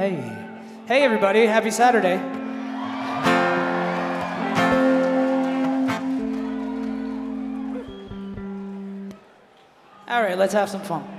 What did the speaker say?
Hey. Hey, everybody. Happy Saturday. All right, let's have some fun.